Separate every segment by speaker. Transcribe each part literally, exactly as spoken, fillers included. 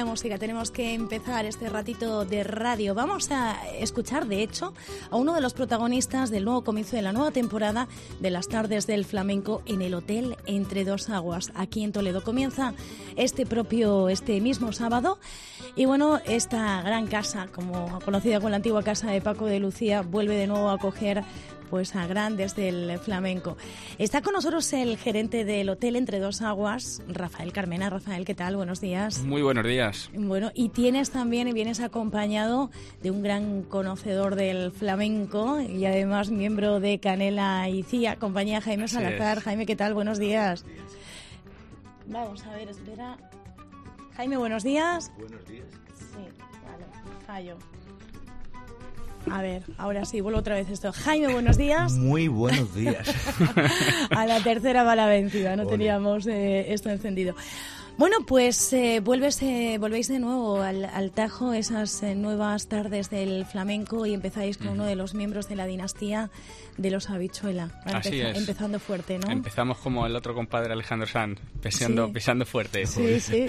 Speaker 1: buena música tenemos que empezar este ratito de radio. Vamos a escuchar, de hecho, a uno de los protagonistas del nuevo comienzo de la nueva temporada de las tardes del flamenco en el Hotel Entre Dos Aguas, aquí en Toledo. Comienza este propio, este mismo sábado. Y bueno, esta gran casa, como conocida como la antigua casa de Paco de Lucía, vuelve de nuevo a acoger pues a grandes del flamenco. Está con nosotros el gerente del Hotel Entre Dos Aguas, Rafael Carmena. Rafael, ¿qué tal? Buenos días.
Speaker 2: Muy buenos días.
Speaker 1: Bueno, y tienes también, vienes acompañado de un gran conocedor del flamenco y además miembro de Canela y Cía, compañía Jaime Salazar. Jaime, ¿qué tal? Buenos días. Vamos a ver, espera. Jaime, buenos días.
Speaker 3: Buenos días.
Speaker 1: Sí, vale, fallo. A ver, ahora sí, vuelvo otra vez esto. Jaime, buenos días.
Speaker 3: Muy buenos días.
Speaker 1: A la tercera va la vencida, no
Speaker 3: Ole.
Speaker 1: teníamos eh, esto encendido. Bueno, pues eh, vuelves, eh, volvéis de nuevo al, al Tajo, esas eh, nuevas tardes del flamenco, y empezáis con uno de los miembros de la dinastía de los Habichuela.
Speaker 2: Así
Speaker 1: Empeza-
Speaker 2: es.
Speaker 1: Empezando fuerte, ¿no?
Speaker 2: Empezamos como el otro compadre Alejandro Sanz, pisando,
Speaker 1: Sí.
Speaker 2: pisando fuerte.
Speaker 1: Sí, sí.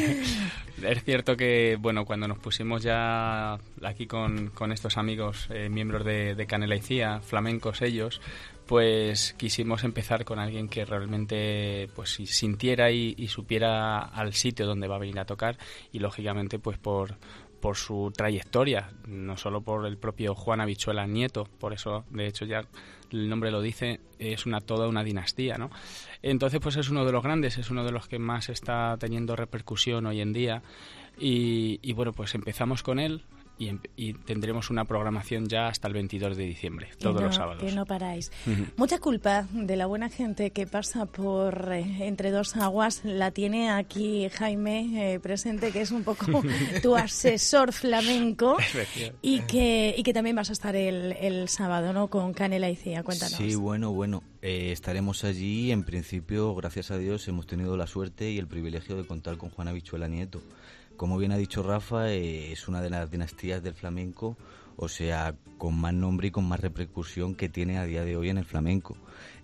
Speaker 2: Es cierto que, bueno, cuando nos pusimos ya aquí con, con estos amigos, eh, miembros de, de Canela y Cía, flamencos ellos, pues quisimos empezar con alguien que realmente pues si sintiera y, y supiera al sitio donde va a venir a tocar, y lógicamente pues por por su trayectoria, no solo por el propio Juan Habichuela nieto, por eso de hecho ya el nombre lo dice, es una toda una dinastía, ¿no? Entonces pues es uno de los grandes, es uno de los que más está teniendo repercusión hoy en día, y, y bueno, pues empezamos con él. Y, y tendremos una programación ya hasta el veintidós de diciembre,
Speaker 1: Que
Speaker 2: todos
Speaker 1: no,
Speaker 2: los sábados.
Speaker 1: que no paráis.
Speaker 2: Uh-huh.
Speaker 1: Mucha culpa de la buena gente que pasa por eh, Entre Dos Aguas la tiene aquí Jaime eh, presente, que es un poco tu asesor flamenco, y que, y que también vas a estar el, el sábado, ¿no? Con Canela y Cía. Cuéntanos.
Speaker 3: Sí, bueno, bueno. Eh, estaremos allí. En principio, gracias a Dios, hemos tenido la suerte y el privilegio de contar con Juan Habichuela nieto. Como bien ha dicho Rafa, eh, es una de las dinastías del flamenco, o sea, con más nombre y con más repercusión que tiene a día de hoy en el flamenco.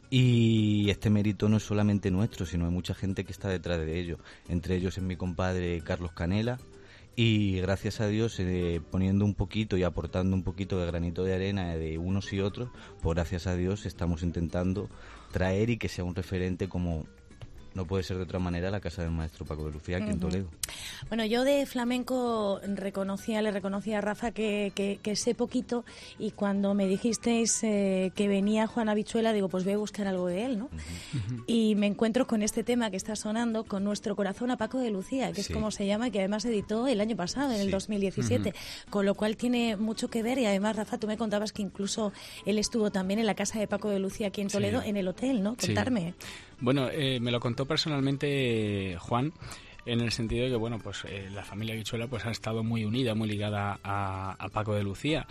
Speaker 3: Y este mérito no es solamente nuestro, sino hay mucha gente que está detrás de ello. Entre ellos es mi compadre Carlos Canela, y gracias a Dios, eh, poniendo un poquito y aportando un poquito de granito de arena de unos y otros, pues gracias a Dios estamos intentando traer y que sea un referente como... No puede ser de otra manera la casa del maestro Paco de Lucía aquí uh-huh. en Toledo.
Speaker 1: Bueno, yo de flamenco reconocía, le reconocía a Rafa que, que, que sé poquito, y cuando me dijisteis eh, que venía Juan Habichuela, digo, pues voy a buscar algo de él, ¿no? Uh-huh. Y me encuentro con este tema que está sonando, con Nuestro Corazón a Paco de Lucía, que sí. es como se llama, y que además editó el año pasado, en sí. el dos mil diecisiete, uh-huh. con lo cual tiene mucho que ver. Y además, Rafa, tú me contabas que incluso él estuvo también en la casa de Paco de Lucía aquí en Toledo, sí. en el hotel, ¿no? Contarme.
Speaker 2: Sí. Bueno, eh, me lo contó personalmente Juan, en el sentido de que, bueno, pues eh, la familia Habichuela pues ha estado muy unida, muy ligada a, a Paco de Lucía.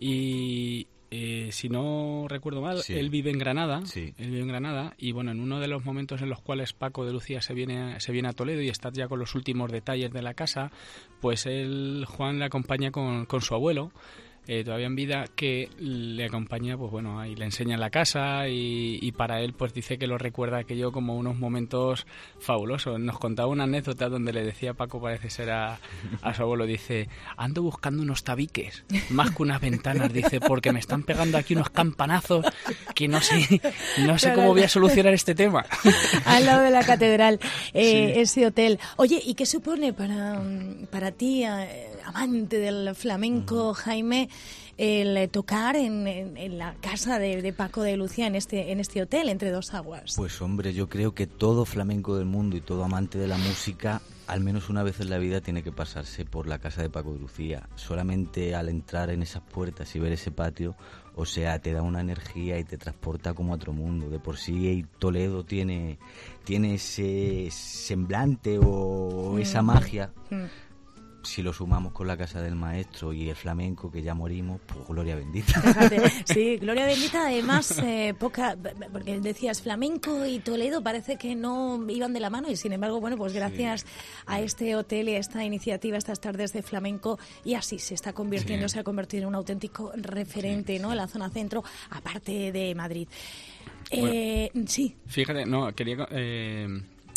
Speaker 2: Y eh, si no recuerdo mal, sí. él vive en Granada,
Speaker 3: sí.
Speaker 2: él vive en Granada, y bueno, en uno de los momentos en los cuales Paco de Lucía se viene, se viene a Toledo y está ya con los últimos detalles de la casa, pues él, Juan, le acompaña con, con su abuelo, Eh, todavía en vida, que le acompaña, pues bueno, ahí le enseña la casa, y, y para él pues dice que lo recuerda aquello como unos momentos fabulosos. Nos contaba una anécdota donde le decía Paco, parece ser a, a su abuelo, dice, ando buscando unos tabiques más que unas ventanas, dice, porque me están pegando aquí unos campanazos que no sé, no sé cómo voy a solucionar este tema.
Speaker 1: Al lado de la catedral, eh,
Speaker 2: sí.
Speaker 1: ese hotel. Oye, ¿y qué supone para, para ti, eh, amante del flamenco, Jaime, el tocar en, en, en la casa de, de Paco de Lucía, en este, en este hotel, Entre Dos Aguas?
Speaker 3: Pues hombre, yo creo que todo flamenco del mundo y todo amante de la música, al menos una vez en la vida, tiene que pasarse por la casa de Paco de Lucía. Solamente al entrar en esas puertas y ver ese patio, o sea, te da una energía y te transporta como a otro mundo. De por sí Toledo tiene, tiene ese semblante o mm. esa magia. Mm. Si lo sumamos con la casa del maestro y el flamenco, que ya morimos, pues gloria bendita.
Speaker 1: Fíjate, sí, gloria bendita. Además, eh, poca, porque decías flamenco y Toledo parece que no iban de la mano, y sin embargo, bueno, pues gracias sí. a este hotel y a esta iniciativa, estas tardes de flamenco, y así se está convirtiendo, sí. se ha convertido en un auténtico referente, sí, ¿no? Sí. En la zona centro, aparte de Madrid.
Speaker 2: Bueno,
Speaker 1: eh, sí.
Speaker 2: Fíjate, no, quería... Eh...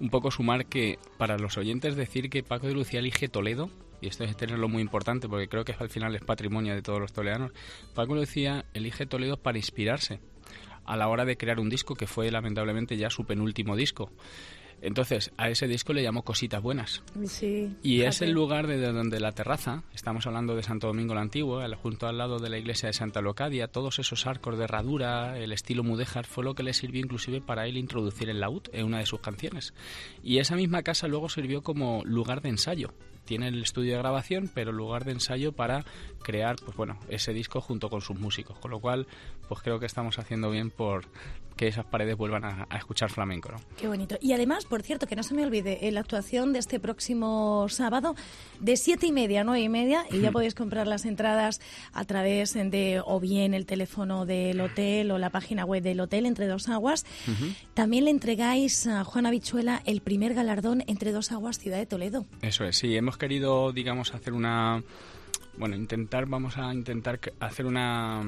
Speaker 2: un poco sumar que para los oyentes decir que Paco de Lucía elige Toledo, y esto es tenerlo muy importante porque creo que al final es patrimonio de todos los toledanos. Paco de Lucía elige Toledo para inspirarse a la hora de crear un disco que fue lamentablemente ya su penúltimo disco. Entonces, a ese disco le llamó Cositas Buenas.
Speaker 1: Sí,
Speaker 2: y
Speaker 1: fíjate.
Speaker 2: Es el lugar de donde la terraza, estamos hablando de Santo Domingo el Antiguo, junto al lado de la iglesia de Santa Leocadia, todos esos arcos de herradura, el estilo mudéjar, fue lo que le sirvió inclusive para él introducir el laúd en una de sus canciones. Y esa misma casa luego sirvió como lugar de ensayo. Tiene el estudio de grabación, pero lugar de ensayo para crear, pues bueno, ese disco junto con sus músicos. Con lo cual, pues creo que estamos haciendo bien por que esas paredes vuelvan a, a escuchar flamenco, ¿no?
Speaker 1: Qué bonito. Y además, por cierto, que no se me olvide, en la actuación de este próximo sábado, de siete y media a nueve y media, y ya podéis comprar las entradas a través de, o bien el teléfono del hotel o la página web del hotel Entre Dos Aguas. Uh-huh. También le entregáis a Juan Habichuela el primer galardón Entre Dos Aguas Ciudad de Toledo.
Speaker 2: Eso es, sí, hemos querido, digamos, hacer una... Bueno, intentar, vamos a intentar hacer una,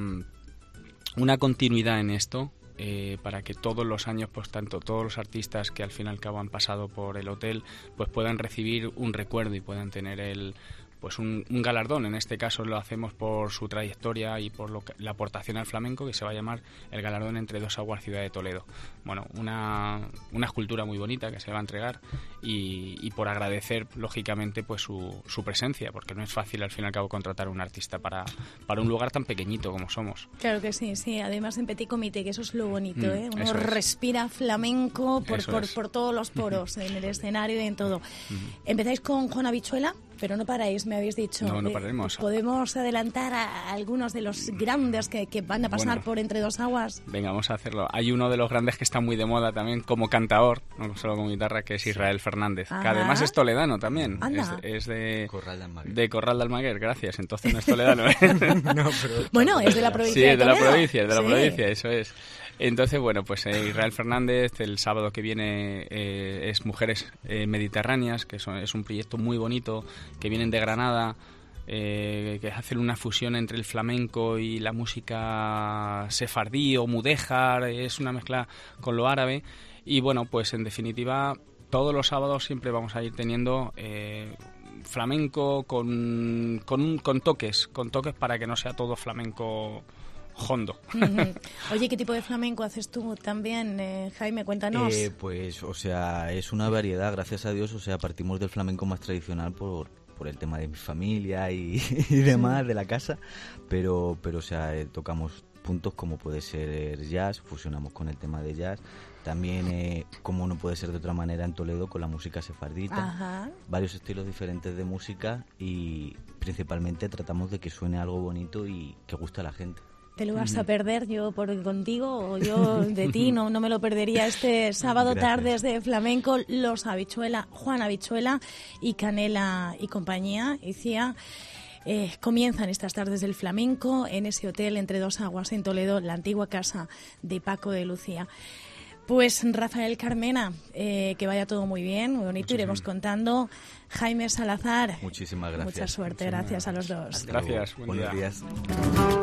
Speaker 2: una continuidad en esto. Eh, para que todos los años, pues tanto todos los artistas que al fin y al cabo han pasado por el hotel, pues puedan recibir un recuerdo y puedan tener el pues un, un galardón. En este caso lo hacemos por su trayectoria y por lo que, la aportación al flamenco, que se va a llamar el galardón Entre Dos Aguas Ciudad de Toledo. Bueno, una, una escultura muy bonita que se va a entregar y, y por agradecer lógicamente pues su, su presencia, porque no es fácil al fin y al cabo contratar a un artista para, para un lugar tan pequeñito como somos.
Speaker 1: Claro que sí, sí, además en Petit Comité, que eso es lo bonito, ¿eh? Uno
Speaker 2: es.
Speaker 1: respira flamenco por, por, por todos los poros, en el escenario y en todo. Empezáis con Juan Habichuela, pero no paráis, me habéis dicho.
Speaker 2: No, no pararemos.
Speaker 1: Eh, ¿Podemos adelantar a algunos de los grandes que, que van a pasar bueno, por Entre Dos Aguas?
Speaker 2: Venga, vamos a hacerlo. Hay uno de los grandes que está muy de moda también como cantaor, no solo como guitarra, que es Israel Fernández, Ajá. que además es toledano también.
Speaker 1: Anda.
Speaker 2: Es, es de
Speaker 3: Corral de Almaguer.
Speaker 2: De Corral de Almaguer, gracias. Entonces no es toledano. ¿eh?
Speaker 1: no, pero... Bueno, es de la provincia.
Speaker 2: Sí, es de,
Speaker 1: de
Speaker 2: la provincia, es de la
Speaker 1: sí.
Speaker 2: provincia, eso es. Entonces, bueno, pues eh, Israel Fernández, el sábado que viene eh, es Mujeres eh, Mediterráneas, que son, es un proyecto muy bonito, que vienen de Granada, eh, que hacen una fusión entre el flamenco y la música sefardí o mudéjar, es una mezcla con lo árabe. Y bueno, pues en definitiva, todos los sábados siempre vamos a ir teniendo... Eh, flamenco con, con, con toques, con toques para que no sea todo flamenco hondo.
Speaker 1: Uh-huh. Oye, ¿qué tipo de flamenco haces tú también, eh, Jaime? Cuéntanos.
Speaker 3: Eh, pues, o sea, es una variedad, gracias a Dios, o sea, partimos del flamenco más tradicional por, por el tema de mi familia y, y demás, sí. de la casa, pero, pero o sea, eh, tocamos puntos como puede ser jazz, fusionamos con el tema de jazz, también eh, como no puede ser de otra manera en Toledo con la música sefardita,
Speaker 1: Ajá.
Speaker 3: varios estilos diferentes de música y principalmente tratamos de que suene algo bonito y que guste a la gente.
Speaker 1: ¿Te lo vas a perder yo por contigo o yo de ti? No, no me lo perdería este sábado. Gracias. Tardes de flamenco, Los Habichuela, Juan Habichuela y Canela y compañía. Decía, eh, comienzan estas tardes del flamenco en ese hotel Entre Dos Aguas en Toledo, la antigua casa de Paco de Lucía. Pues Rafael Carmena, eh, que vaya todo muy bien, muy bonito, Muchísimas. Iremos contando. Jaime Salazar,
Speaker 3: muchísimas gracias.
Speaker 1: Mucha suerte,
Speaker 3: Muchísimas
Speaker 1: gracias a los dos.
Speaker 2: Gracias,
Speaker 3: buenos días.